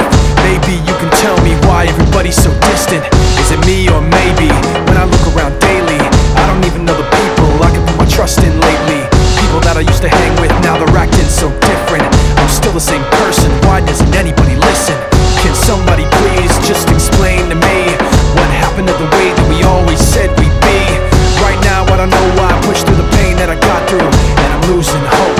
life. Maybe you can tell me why everybody's so distant. Is it me or maybe when I look around daily, I don't even know the people I can put my trust in lately. People that I used to hang with, now they're acting so different. I'm still the same person, why doesn't anybody listen? Can somebody please just explain to me what happened to the way that we always said we'd be? Right now I don't know why I pushed through the pain that I got through, and I'm losing hope.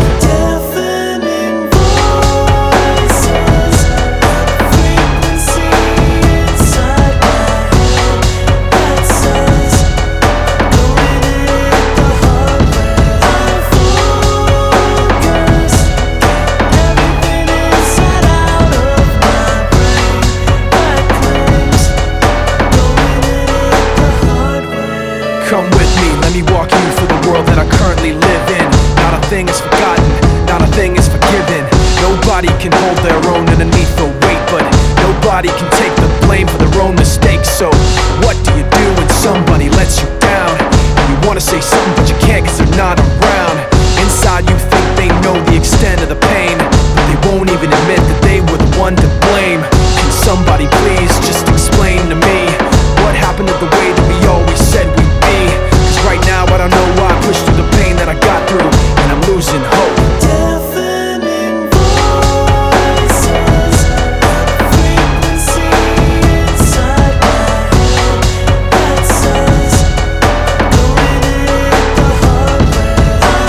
Come with me, let me walk you through the world that I currently live in. Not a thing is forgotten, not a thing is forgiven. Nobody can hold their own underneath the weight, but nobody can take the blame for their own mistakes. So what do you do when somebody lets you down? And you wanna say something but you can't cause they're not around. Inside you think they know the extent of the pain, but they won't even admit that they were the one to blame. Can somebody please just explain to me what happened to the way that we always said we'd be? Cause right now I don't know why I pushed through the pain that I got through, and I'm losing hope. Deafening voices, a frequency inside my head that says, go in it the hard way. I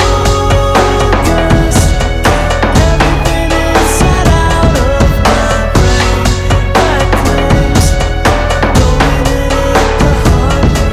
focus, everything inside out of my brain that claims, go in it the hard way.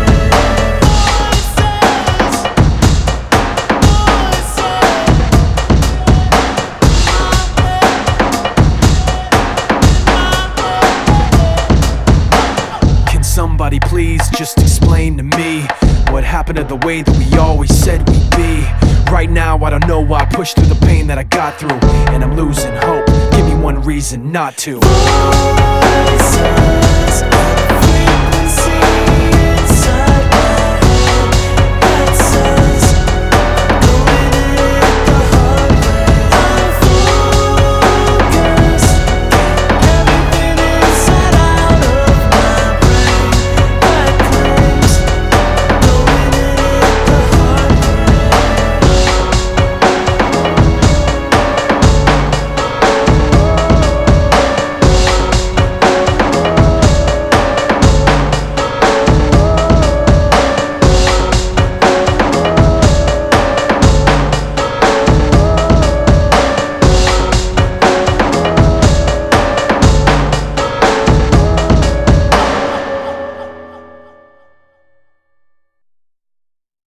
Can somebody please just explain to me what happened to the way that we always said we'd be? Right now I don't know why I pushed through the pain that I got through, and I'm losing hope. Give me one reason not to. Voices.